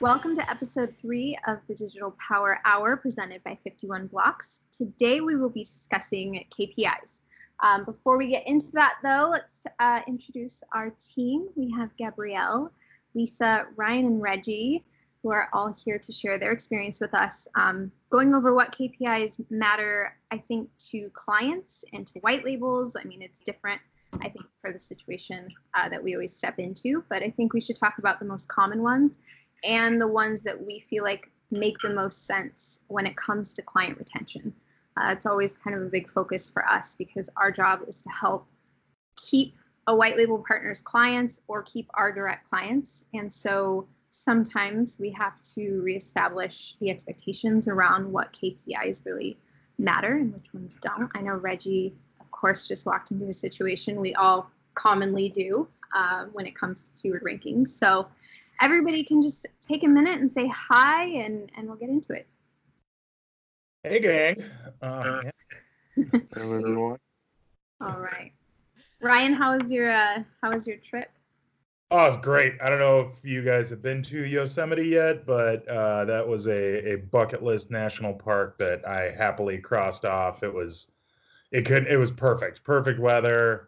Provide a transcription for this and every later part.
Welcome to episode 3 of the Digital Power Hour presented by 51 Blocks. Today we will be discussing KPIs. Before we get into that though, let's introduce our team. We have Gabrielle, Lisa, Ryan, and Reggie, who are all here to share their experience with us, going over what KPIs matter, I think, to clients and to white labels. I mean, it's different, I think, for the situation that we always step into, but I think we should talk about the most common ones and the ones that we feel like make the most sense when it comes to client retention. It's always kind of a big focus for us because our job is to help keep a white label partner's clients or keep our direct clients. And so sometimes we have to reestablish the expectations around what KPIs really matter and which ones don't. I know Reggie, of course, just walked into a situation we all commonly do when it comes to keyword rankings. So everybody can just take a minute and say hi, and we'll get into it. Hey, gang. Hello, everyone. All right. Ryan, how was your trip? Oh, it's great. I don't know if you guys have been to Yosemite yet, but that was a bucket list national park that I happily crossed off. It was perfect. Perfect weather.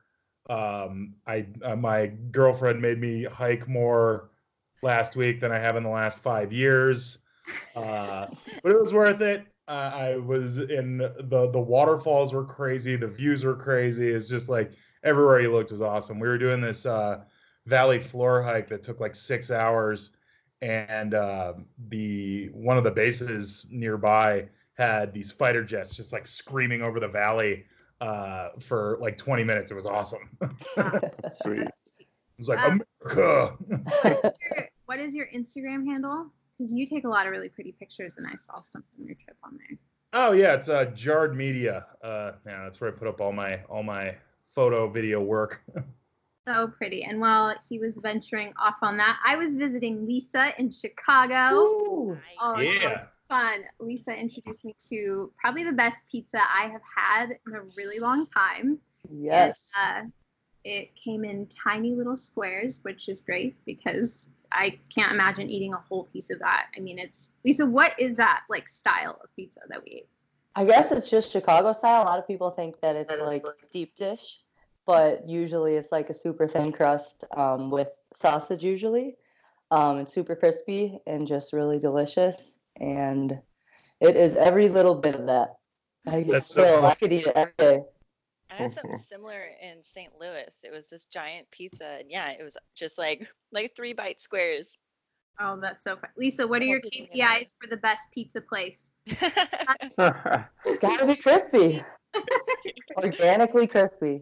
My girlfriend made me hike more last week than I have in the last 5 years, but it was worth it. I was in the waterfalls were crazy, the views were crazy. It's just like everywhere you looked was awesome. We were doing this valley floor hike that took like 6 hours, and one of the bases nearby had these fighter jets just like screaming over the valley for like 20 minutes. It was awesome. Sweet. It was like America. What is your Instagram handle? Because you take a lot of really pretty pictures, and I saw some from your trip on there. Oh yeah, it's Jarred Media. Yeah, that's where I put up all my photo video work. So pretty. And while he was venturing off on that, I was visiting Lisa in Chicago. Ooh. Oh Yeah. Fun. Lisa introduced me to probably the best pizza I have had in a really long time. Yes. And, it came in tiny little squares, which is great because I can't imagine eating a whole piece of that. I mean, Lisa, what is that like style of pizza that we ate? I guess it's just Chicago style. A lot of people think that it's like deep dish, but usually it's like a super thin crust with sausage usually. It's super crispy and just really delicious. And it is every little bit of that. I could eat it every day. I had something similar in St. Louis. It was this giant pizza, and yeah, it was just like 3-bite squares. Oh, that's so fun. Lisa, what are your KPIs for the best pizza place? It's got to be crispy. Organically crispy.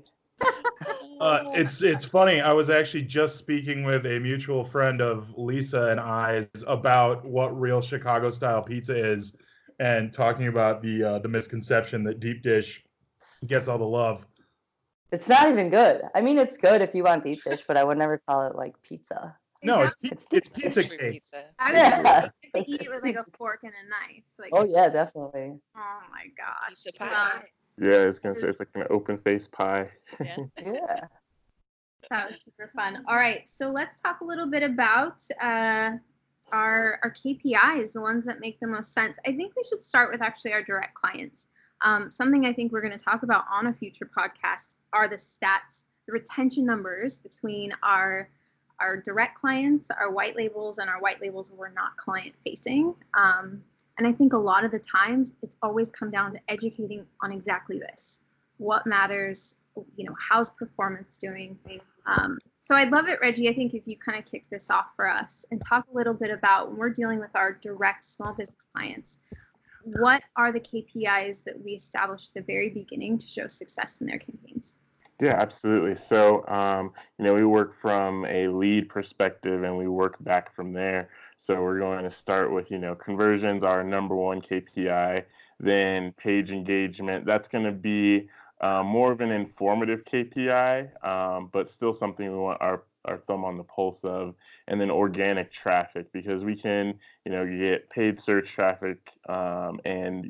It's funny. I was actually just speaking with a mutual friend of Lisa and I's about what real Chicago style pizza is, and talking about the misconception that deep dish gets all the love. It's not even good. I mean, it's good if you want deep dish, but I would never call it like pizza. No, it's pizza cake. Pizza. I was gonna say, to eat it with like a fork and a knife. Like, oh yeah, definitely. Oh my gosh. Pizza pie. Yeah, I was gonna say it's like an open face pie. Yeah. Yeah. That was super fun. All right, so let's talk a little bit about our KPIs, the ones that make the most sense. I think we should start with actually our direct clients. Something I think we're going to talk about on a future podcast are the stats, the retention numbers between our direct clients, our white labels, and our white labels who are not client facing. And I think a lot of the times it's always come down to educating on exactly this. What matters, how's performance doing? So I'd love it, Reggie, I think if you kind of kick this off for us and talk a little bit about when we're dealing with our direct small business clients, what are the KPIs that we established at the very beginning to show success in their campaigns? Yeah, absolutely. So, we work from a lead perspective and we work back from there. So we're going to start with, conversions, our number one KPI, then page engagement. That's going to be more of an informative KPI, but still something we want our our thumb on the pulse of, and then organic traffic, because we can, you get paid search traffic, and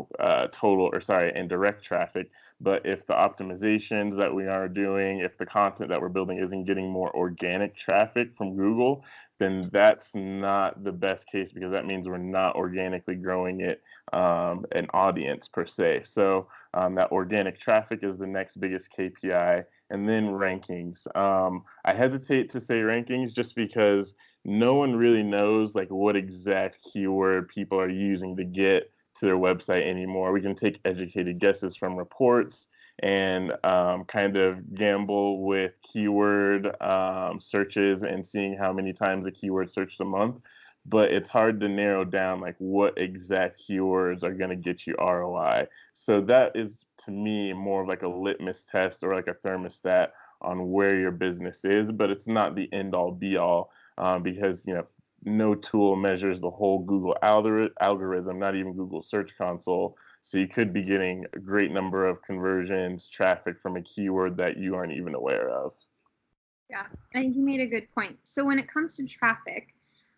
and direct traffic. But if the optimizations that we are doing, if the content that we're building isn't getting more organic traffic from Google, then that's not the best case, because that means we're not organically growing it, an audience per se. So that organic traffic is the next biggest KPI, and then rankings. I hesitate to say rankings just because no one really knows like what exact keyword people are using to get to their website anymore. We can take educated guesses from reports and kind of gamble with keyword searches and seeing how many times a keyword searched a month. But it's hard to narrow down like what exact keywords are going to get you ROI. So that is, to me, more of like a litmus test or like a thermostat on where your business is, but it's not the end all be all, because no tool measures the whole Google algorithm, not even Google Search Console. So you could be getting a great number of conversions, traffic from a keyword that you aren't even aware of. Yeah, I think you made a good point. So when it comes to traffic,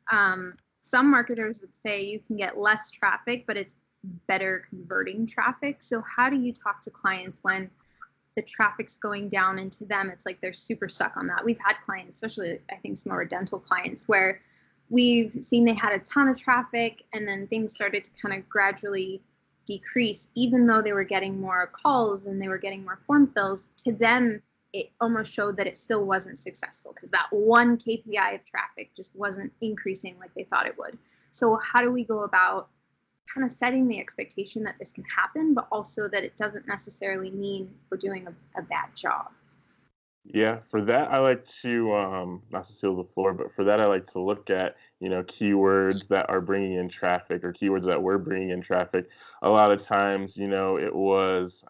some marketers would say you can get less traffic, but it's better converting traffic. So how do you talk to clients when the traffic's going down, and to them it's like they're super stuck on that? We've had clients, especially I think some of our dental clients, where we've seen they had a ton of traffic and then things started to kind of gradually decrease, even though they were getting more calls and they were getting more form fills. To them, it almost showed that it still wasn't successful because that one KPI of traffic just wasn't increasing like they thought it would. So how do we go about kind of setting the expectation that this can happen, but also that it doesn't necessarily mean we're doing a bad job? Yeah, for that I like to, not to steal the floor, but for that I like to look at, keywords that are bringing in traffic or keywords that were bringing in traffic. A lot of times, it was,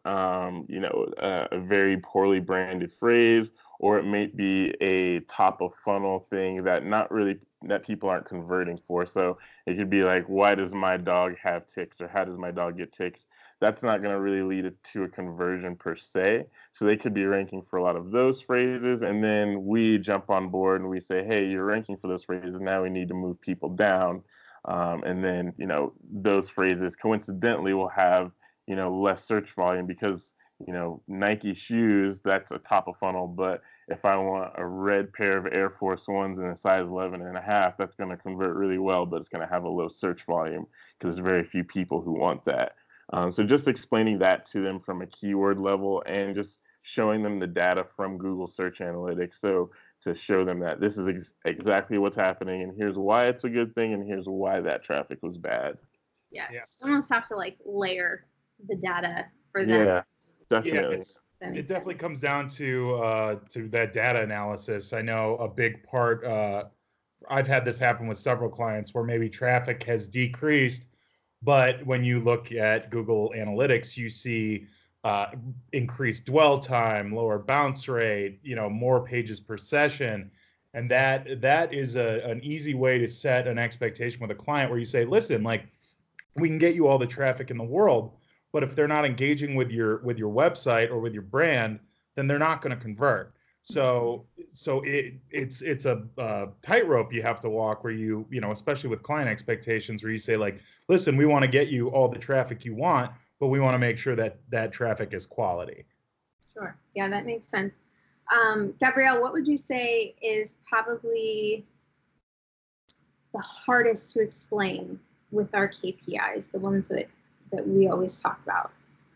a very poorly branded phrase, or it may be a top of funnel thing that people aren't converting for. So it could be like, why does my dog have ticks, or how does my dog get ticks? That's not going to really lead it to a conversion per se. So they could be ranking for a lot of those phrases, and then we jump on board and we say, hey, you're ranking for those phrases. Now we need to move people down. And then, those phrases coincidentally will have, less search volume because, Nike shoes, that's a top of funnel. But if I want a red pair of Air Force Ones in a size 11.5, that's going to convert really well, but it's going to have a low search volume because there's very few people who want that. So just explaining that to them from a keyword level and just showing them the data from Google Search Analytics. So to show them that this is exactly what's happening, and here's why it's a good thing, and here's why that traffic was bad. Yeah. You almost have to like layer the data for them. Yeah, definitely. Yeah, it definitely comes down to that data analysis. I know a big part, I've had this happen with several clients where maybe traffic has decreased, but when you look at Google Analytics, you see increased dwell time, lower bounce rate, more pages per session. And that is an easy way to set an expectation with a client where you say, listen, like, we can get you all the traffic in the world, but if they're not engaging with your website or with your brand, then they're not going to convert. So it's a tightrope you have to walk where you especially with client expectations, where you say like, listen, we want to get you all the traffic you want, but we want to make sure that that traffic is quality. Sure. Yeah, that makes sense. Gabrielle, what would you say is probably the hardest to explain with our KPIs, the ones that we always talk about?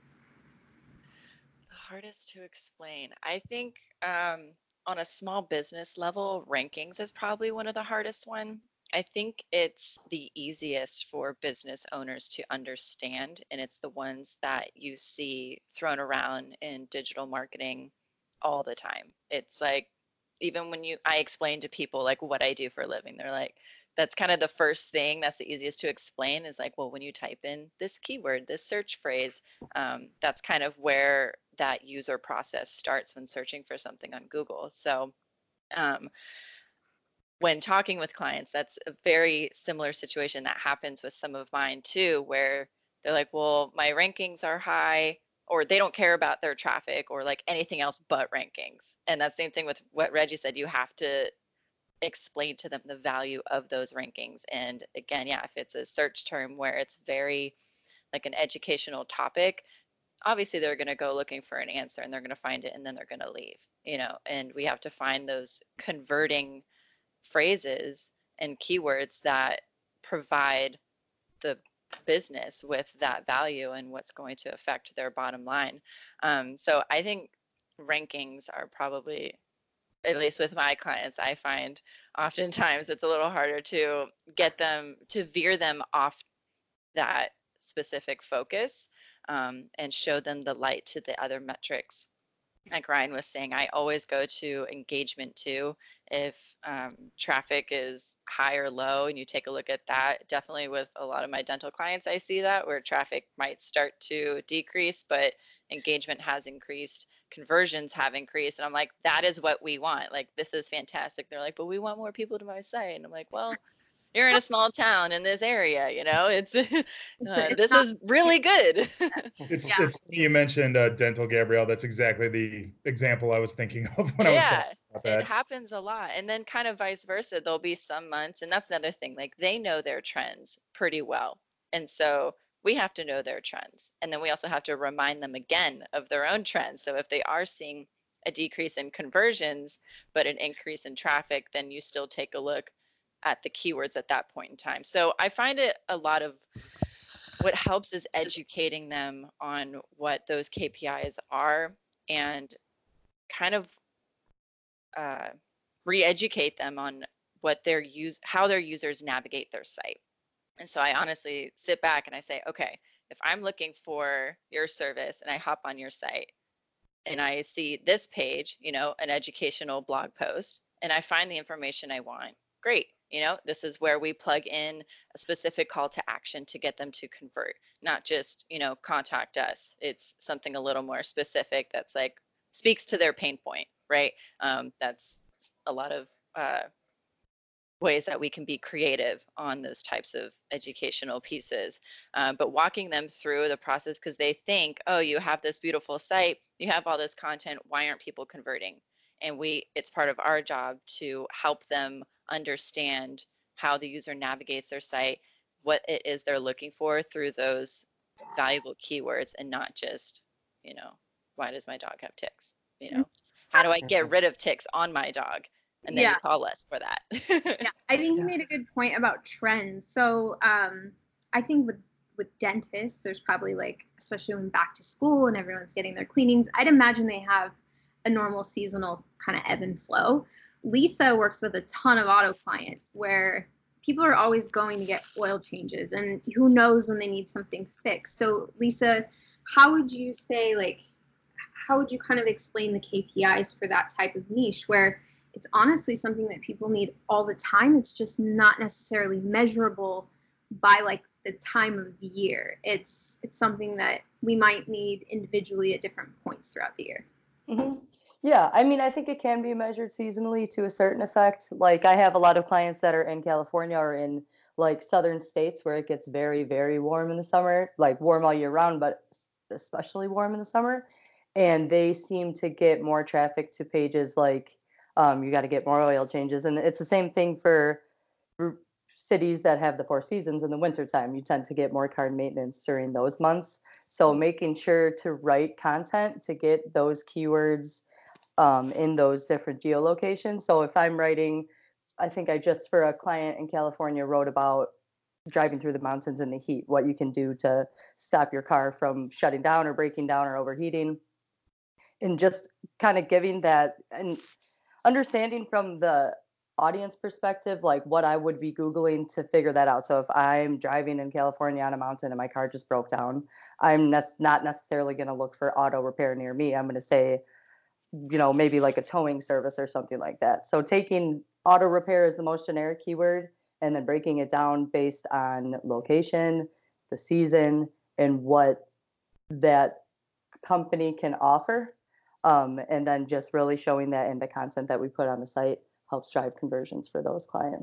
The hardest to explain. I think on a small business level, rankings is probably one of the hardest one. I think it's the easiest for business owners to understand, and it's the ones that you see thrown around in digital marketing all the time. It's like, even when I explain to people like what I do for a living, they're like, that's kind of the first thing that's the easiest to explain, is like, well, when you type in this keyword, this search phrase, that's kind of where that user process starts when searching for something on Google. So when talking with clients, that's a very similar situation that happens with some of mine too, where they're like, well, my rankings are high, or they don't care about their traffic or like anything else but rankings. And that same thing with what Reggie said, you have to explain to them the value of those rankings. And again, yeah, if it's a search term where it's very like an educational topic, obviously they're going to go looking for an answer and they're going to find it and then they're going to leave, and we have to find those converting phrases and keywords that provide the business with that value and what's going to affect their bottom line. So I think rankings are probably, at least with my clients, I find oftentimes it's a little harder to get them to veer them off that specific focus, and show them the light to the other metrics. Like Ryan was saying, I always go to engagement too. If traffic is high or low, and you take a look at that, definitely with a lot of my dental clients, I see that where traffic might start to decrease, but engagement has increased, conversions have increased. And I'm like, that is what we want. Like, this is fantastic. They're like, but we want more people to my site. And I'm like, well, you're in a small town in this area, it's this not- is really good. It's Yeah. it's funny you mentioned dental, Gabrielle. That's exactly the example I was thinking of when I was Yeah, talking about it that. happens a lot. And then kind of vice versa. There'll be some months, and that's another thing, like they know their trends pretty well. And so we have to know their trends. And then we also have to remind them again of their own trends. So if they are seeing a decrease in conversions, but an increase in traffic, then you still take a look at the keywords at that point in time. So I find it a lot of what helps is educating them on what those KPIs are and kind of re-educate them on how their users navigate their site. And so I honestly sit back and I say, okay, if I'm looking for your service and I hop on your site and I see this page, an educational blog post, and I find the information I want, great. This is where we plug in a specific call to action to get them to convert, not just, contact us. It's something a little more specific that's like speaks to their pain point, right? That's a lot of ways that we can be creative on those types of educational pieces, but walking them through the process, because they think, oh, you have this beautiful site, you have all this content, why aren't people converting? And it's part of our job to help them understand how the user navigates their site, what it is they're looking for through those valuable keywords, and not just, why does my dog have ticks? How do I get rid of ticks on my dog? And then you call us for that. Yeah, I think you made a good point about trends. So I think with dentists, there's probably like, especially when back to school and everyone's getting their cleanings, I'd imagine they have a normal seasonal kind of ebb and flow. Lisa works with a ton of auto clients where people are always going to get oil changes, and who knows when they need something fixed. So Lisa, how would you kind of explain the KPIs for that type of niche where it's honestly something that people need all the time? It's just not necessarily measurable by like the time of the year. It's something that we might need individually at different points throughout the year. Mm-hmm. Yeah, I mean, I think it can be measured seasonally to a certain effect. Like I have a lot of clients that are in California or in like southern states where it gets very, very warm in the summer, like warm all year round, but especially warm in the summer. And they seem to get more traffic to pages like you got to get more oil changes. And it's the same thing for cities that have the 4 seasons in the wintertime. You tend to get more car maintenance during those months. So making sure to write content to get those keywords in those different geolocations. So if I'm writing, I think I just for a client in California wrote about driving through the mountains in the heat, what you can do to stop your car from shutting down or breaking down or overheating, and just kind of giving that and understanding from the audience perspective, like what I would be Googling to figure that out. So if I'm driving in California on a mountain and my car just broke down, I'm not necessarily going to look for auto repair near me. I'm going to say, maybe like a towing service or something like that. So taking auto repair as the most generic keyword and then breaking it down based on location, the season, and what that company can offer. And then just really showing that in the content that we put on the site helps drive conversions for those clients.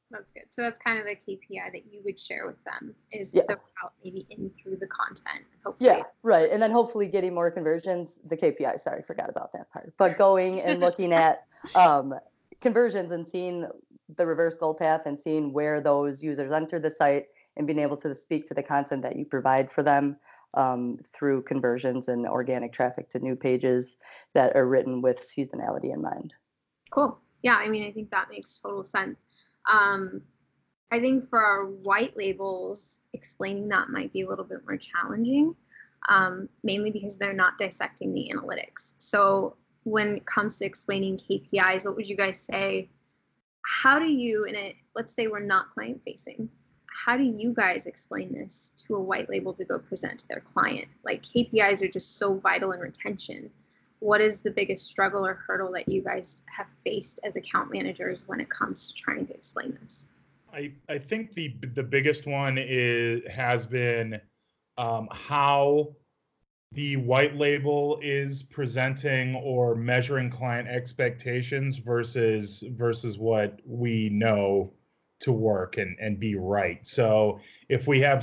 That's good. So that's kind of a KPI that you would share with them is Yeah. the route maybe in through the content. Hopefully. Yeah, right. And then hopefully getting more conversions, the KPI, sorry, forgot about that part. But going and looking at conversions and seeing the reverse goal path and seeing where those users enter the site and being able to speak to the content that you provide for them through conversions and organic traffic to new pages that are written with seasonality in mind. Cool. Yeah, I mean, I think that makes total sense. I think for our white labels, explaining that might be a little bit more challenging, mainly because they're not dissecting the analytics. So when it comes to explaining KPIs, what would you guys say? How do you, let's say we're not client facing, how do you guys explain this to a white label to go present to their client? Like KPIs are just so vital in retention. What is the biggest struggle or hurdle that you guys have faced as account managers when it comes to trying to explain this? I think the biggest one has been how the white label is presenting or measuring client expectations versus what we know to work and be right. So if we have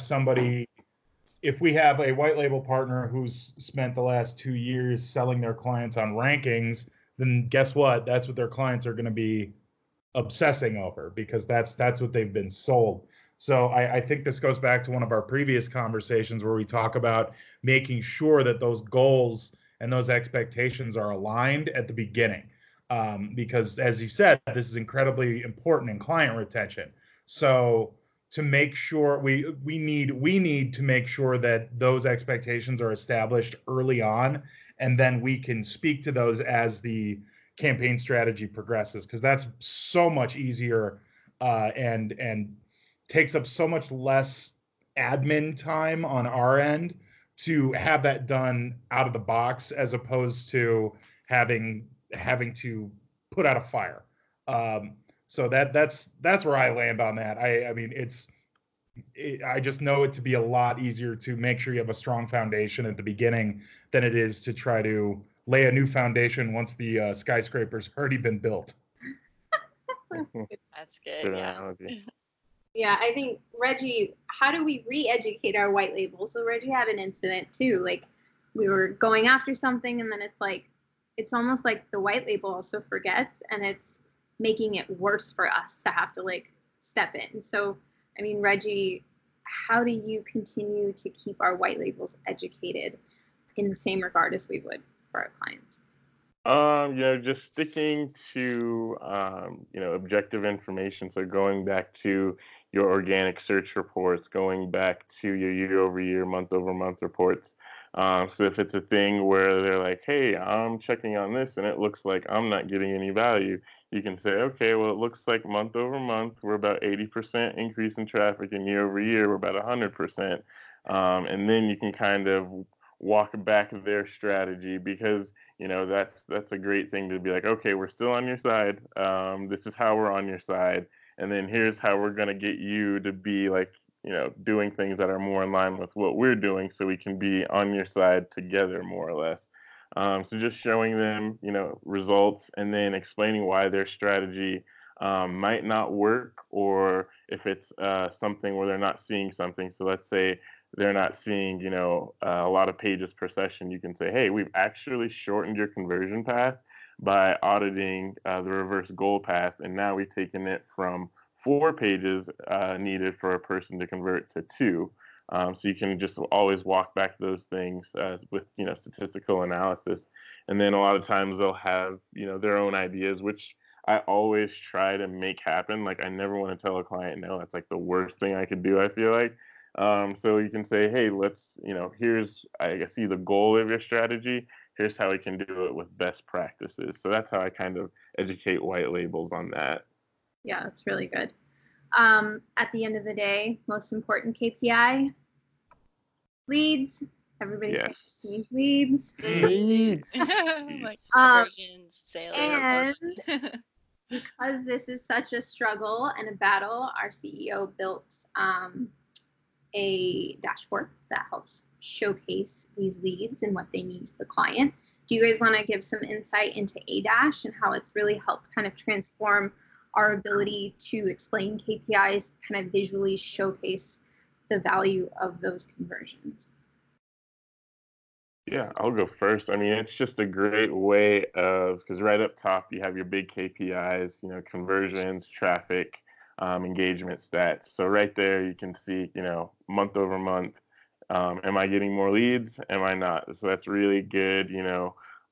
a white label partner who's spent the last 2 years selling their clients on rankings, then guess what? That's what their clients are going to be obsessing over because that's what they've been sold. So I think this goes back to one of our previous conversations where we talk about making sure that those goals and those expectations are aligned at the beginning. Because as you said, this is incredibly important in client retention. So to make sure we need to make sure that those expectations are established early on, and then we can speak to those as the campaign strategy progresses, because that's so much easier and takes up so much less admin time on our end to have that done out of the box as opposed to having to put out a fire. So that's where I land on that. I mean, I just know it to be a lot easier to make sure you have a strong foundation at the beginning than it is to try to lay a new foundation once the skyscraper's already been built. That's good. Yeah. Yeah, I think, Reggie, how do we re-educate our white label? So Reggie had an incident too. Like we were going after something and then it's almost like the white label also forgets and it's making it worse for us to have to like step in. So, I mean, Reggie, how do you continue to keep our white labels educated in the same regard as we would for our clients? Just sticking to, objective information. So going back to your organic search reports, going back to your year-over-year, month-over-month reports. So if it's a thing where they're like, hey, I'm checking on this and it looks like I'm not getting any value, you can say, okay, well, it looks like month-over-month, we're about 80% increase in traffic, and year-over-year, we're about 100%. And then you can kind of walk back their strategy, because that's a great thing to be like, okay, we're still on your side. This is how we're on your side, and then here's how we're going to get you to be like, doing things that are more in line with what we're doing, so we can be on your side together, more or less. So just showing them, results, and then explaining why their strategy might not work, or if it's something where they're not seeing something. So let's say they're not seeing, a lot of pages per session. You can say, hey, we've actually shortened your conversion path by auditing the reverse goal path, and now we've taken it from 4 pages needed for a person to convert to 2. So you can just always walk back those things with, statistical analysis. And then a lot of times they'll have, their own ideas, which I always try to make happen. Like, I never want to tell a client no. That's like the worst thing I could do, I feel like. So you can say, hey, let's, here's, I see the goal of your strategy. Here's how we can do it with best practices. So that's how I kind of educate white labels on that. Yeah, that's really good. At the end of the day, most important KPI, leads. Everybody says leads. Leads. Like conversions, sales. And because this is such a struggle and a battle, our CEO built a dashboard that helps showcase these leads and what they mean to the client. Do you guys want to give some insight into ADash and how it's really helped kind of transform our ability to explain KPIs, kind of visually showcase the value of those conversions. Yeah, I'll go first. I mean, it's just a great way of, because right up top you have your big KPIs, you know, conversions, traffic, engagement stats. So right there you can see, you know, month over month, am I getting more leads? Am I not? So that's really good, you know,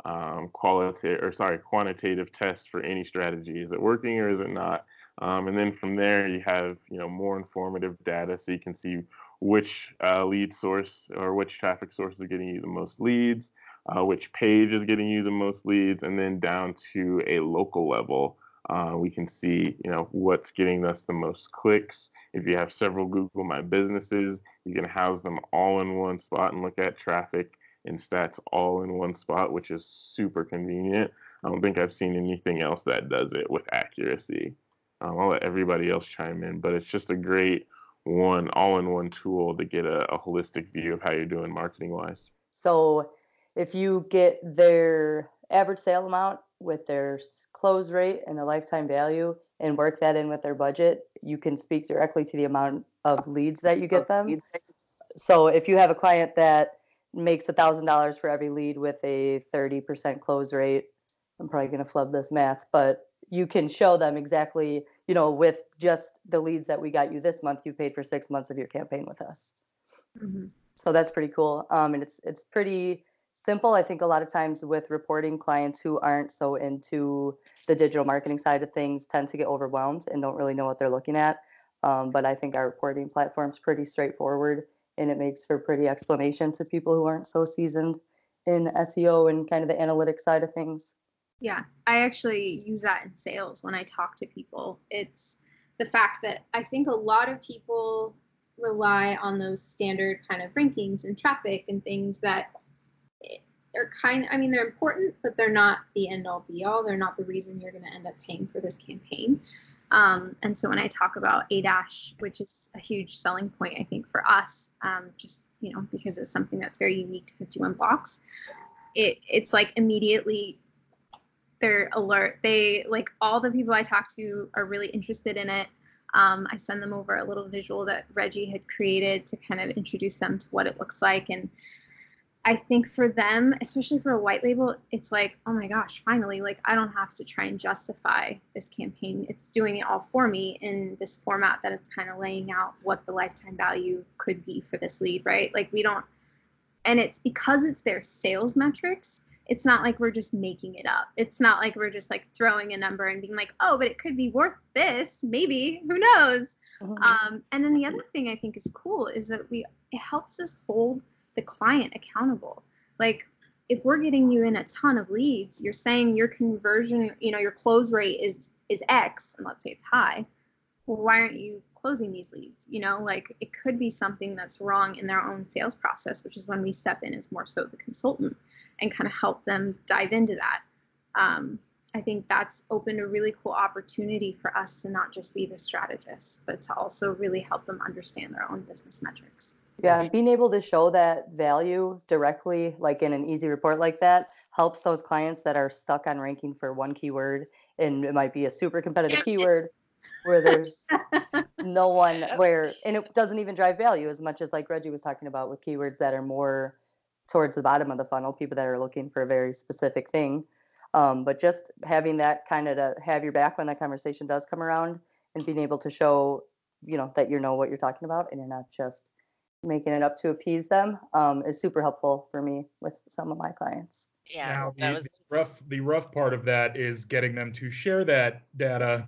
quantitative test for any strategy. Is it working or is it not? And then from there you have, you know, more informative data so you can see which lead source or which traffic source is getting you the most leads, which page is getting you the most leads, and then down to a local level, we can see, you know, what's getting us the most clicks. If you have several Google My Businesses, you can house them all in one spot and look at traffic and stats all in one spot, which is super convenient. I don't think I've seen anything else that does it with accuracy. I'll let everybody else chime in, but it's just a great all-in-one tool to get a holistic view of how you're doing marketing wise. So if you get their average sale amount with their close rate and the lifetime value and work that in with their budget, you can speak directly to the amount of leads that you get them. So if you have a client that makes $1,000 for every lead with a 30% close rate, I'm probably going to flub this math, but you can show them exactly, you know, with just the leads that we got you this month, you paid for 6 months of your campaign with us. Mm-hmm. So that's pretty cool. And it's pretty simple. I think a lot of times with reporting, clients who aren't so into the digital marketing side of things tend to get overwhelmed and don't really know what they're looking at. But I think our reporting platform is pretty straightforward, and it makes for pretty explanation to people who aren't so seasoned in SEO and kind of the analytics side of things. Yeah, I actually use that in sales when I talk to people. It's the fact that I think a lot of people rely on those standard kind of rankings and traffic and things that are they're important, but they're not the end all be all. They're not the reason you're going to end up paying for this campaign. And so when I talk about ADASH, which is a huge selling point, I think for us, just, you know, because it's something that's very unique to 51 Blocks, it's like immediately they're alert. They, like, all the people I talk to are really interested in it. I send them over a little visual that Reggie had created to kind of introduce them to what it looks like. And I think for them, especially for a white label, it's like, oh my gosh, finally, like, I don't have to try and justify this campaign. It's doing it all for me in this format that it's kind of laying out what the lifetime value could be for this lead, right? Like, and it's because it's their sales metrics. It's not like we're just making it up. It's not like we're just like throwing a number and being like, oh, but it could be worth this, maybe, who knows? Mm-hmm. And then the other thing I think is cool is that it helps us hold the client accountable. Like, if we're getting you in a ton of leads, you're saying your conversion, you know, your close rate is X, and let's say it's high. Well, why aren't you closing these leads? You know, like, it could be something that's wrong in their own sales process, which is when we step in as more so the consultant and kind of help them dive into that. I think that's opened a really cool opportunity for us to not just be the strategist, but to also really help them understand their own business metrics. Yeah, and being able to show that value directly, like in an easy report like that, helps those clients that are stuck on ranking for one keyword, and it might be a super competitive keyword where there's no one and it doesn't even drive value as much as, like Reggie was talking about, with keywords that are more towards the bottom of the funnel, people that are looking for a very specific thing. But just having that kind of to have your back when that conversation does come around, and being able to show, you know, that you know what you're talking about and you're not just making it up to appease them, is super helpful for me with some of my clients. Yeah, now, the rough part of that is getting them to share that data.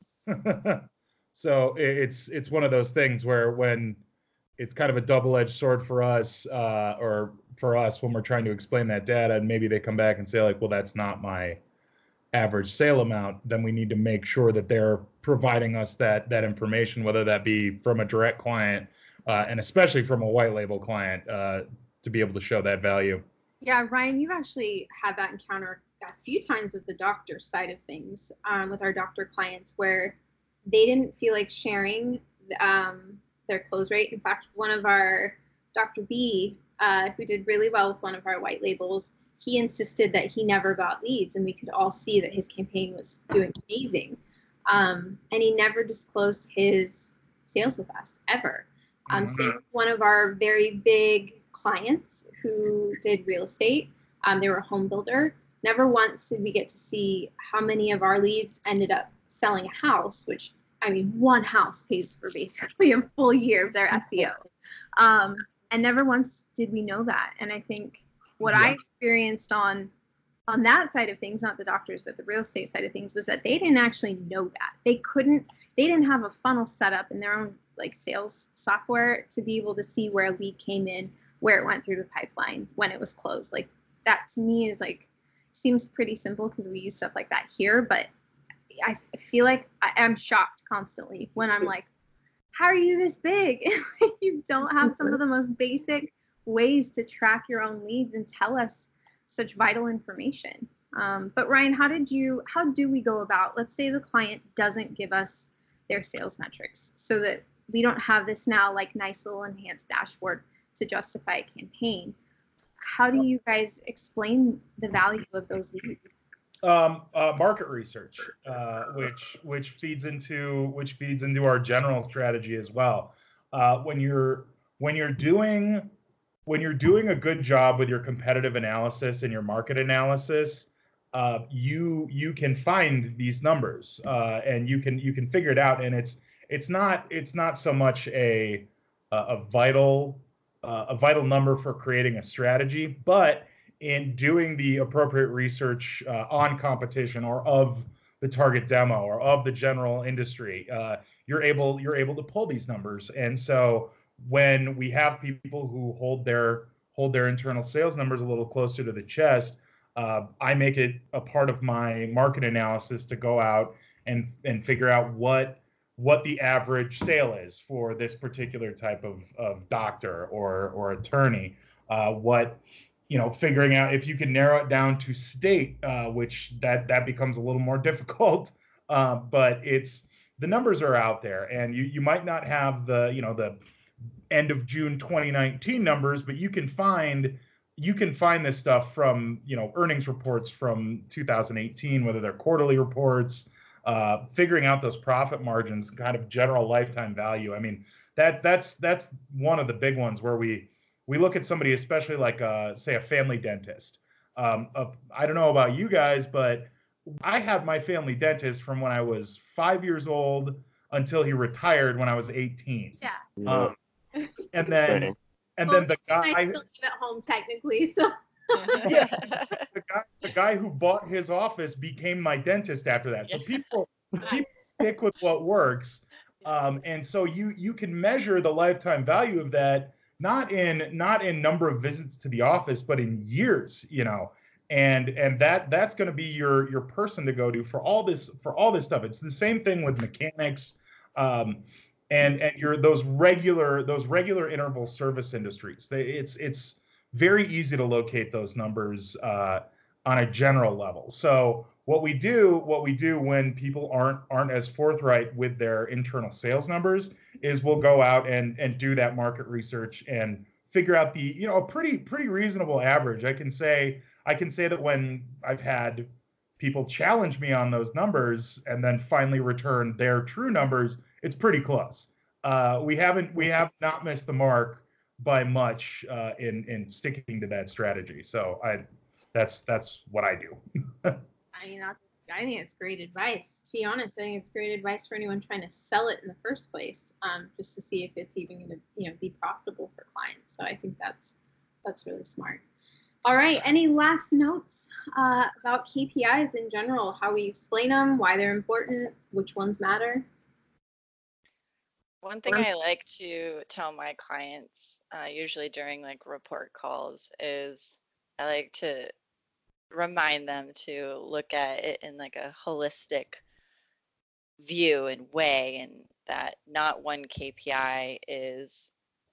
So it's one of those things where, when it's kind of a double-edged sword for us, or for us when we're trying to explain that data, and maybe they come back and say, like, well, that's not my average sale amount, then we need to make sure that they're providing us that information, whether that be from a direct client, and especially from a white label client, to be able to show that value. Yeah, Ryan, you've actually had that encounter a few times with the doctor side of things, with our doctor clients, where they didn't feel like sharing their close rate. In fact, one of our Dr. B, who did really well with one of our white labels, he insisted that he never got leads, and we could all see that his campaign was doing amazing. And he never disclosed his sales with us ever. Same with one of our very big clients who did real estate. They were a home builder. Never once did we get to see how many of our leads ended up selling a house, which, I mean, one house pays for basically a full year of their SEO. And never once did we know that. And I think what I experienced on that side of things, not the doctors, but the real estate side of things, was that they didn't actually know that. They didn't have a funnel set up in their own like sales software to be able to see where a lead came in, where it went through the pipeline, when it was closed. Like that to me is like, seems pretty simple because we use stuff like that here, but I feel like I'm shocked constantly when I'm like, how are you this big? You don't have some of the most basic ways to track your own leads and tell us such vital information. But Ryan, how do we go about, let's say the client doesn't give us their sales metrics so that we don't have this now like nice little enhanced dashboard to justify a campaign. How do you guys explain the value of those leads? Market research, which feeds into our general strategy as well. When you're doing a good job with your competitive analysis and your market analysis, you can find these numbers and you can figure it out. And it's not so much a vital number for creating a strategy, but in doing the appropriate research on competition or of the target demo or of the general industry, you're able to pull these numbers. And so when we have people who hold their internal sales numbers a little closer to the chest, I make it a part of my market analysis to go out and figure out what the average sale is for this particular type of doctor or attorney. Figuring out if you can narrow it down to state, which that becomes a little more difficult. But the numbers are out there, and you might not have the end of June 2019 numbers, but you can find this stuff from earnings reports from 2018, whether they're quarterly reports, figuring out those profit margins, kind of general lifetime value. I mean, that's one of the big ones where we look at somebody, especially like say a family dentist. I don't know about you guys, but I had my family dentist from when I was 5 years old until he retired when I was 18. Yeah. And then the guy I still live at home technically, so. the guy who bought his office became my dentist after that. So people stick with what works, and so you can measure the lifetime value of that not in number of visits to the office, but in years, and that's going to be your person to go to for all this stuff. It's the same thing with mechanics, and those regular interval service industries. It's very easy to locate those numbers on a general level. So what we do when people aren't as forthright with their internal sales numbers is we'll go out and do that market research and figure out a pretty reasonable average. I can say that when I've had people challenge me on those numbers and then finally return their true numbers, it's pretty close. We have not missed the mark by much in sticking to that strategy. So that's what I do. I think it's great advice. To be honest, I think it's great advice for anyone trying to sell it in the first place, just to see if it's even going to be profitable for clients. So I think that's really smart. All right. Any last notes about KPIs in general? How we explain them, why they're important, which ones matter? One thing I like to tell my clients, usually during like report calls, is I like to remind them to look at it in like a holistic view and way, and that not one KPI is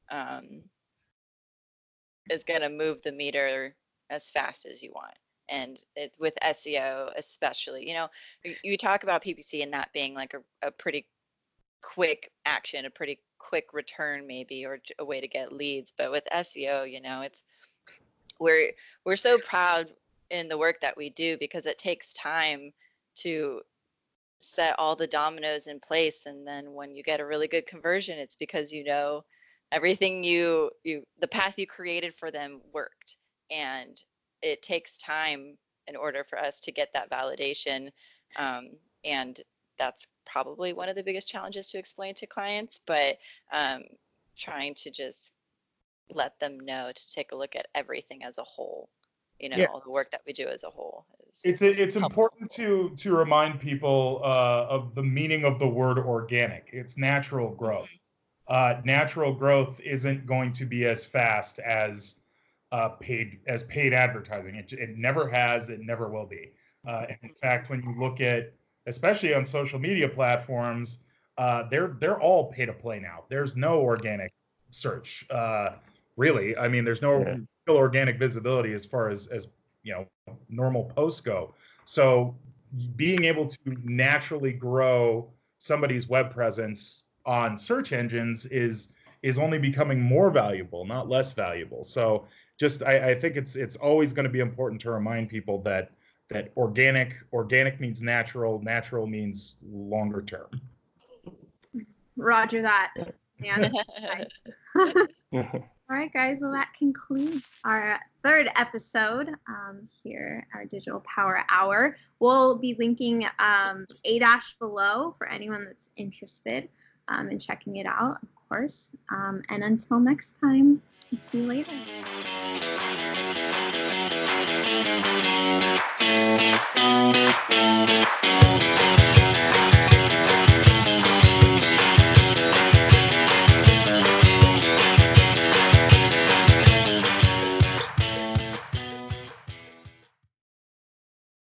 going to move the meter as fast as you want. And with SEO especially, you talk about PPC and that being like a pretty quick action, a pretty quick return maybe, or a way to get leads. But with SEO, we're so proud in the work that we do because it takes time to set all the dominoes in place, and then when you get a really good conversion, it's because everything the path you created for them worked. And it takes time in order for us to get that validation, and that's probably one of the biggest challenges to explain to clients, but trying to just let them know to take a look at everything as a whole, all the work that we do as a whole. It's important to remind people of the meaning of the word organic. It's natural growth. Natural growth isn't going to be as fast as paid advertising. It never has. It never will be. In fact, when you look at, especially on social media platforms, they're all pay to play now. There's no organic search, really. I mean, there's no real organic visibility as far as normal posts go. So being able to naturally grow somebody's web presence on search engines is only becoming more valuable, not less valuable. So I think it's always going to be important to remind people that organic means natural means longer term. Roger that. Yeah, nice. All right, guys. Well, that concludes our third episode here, our Digital Power Hour. We'll be linking A- below for anyone that's interested in checking it out, of course. And until next time, see you later.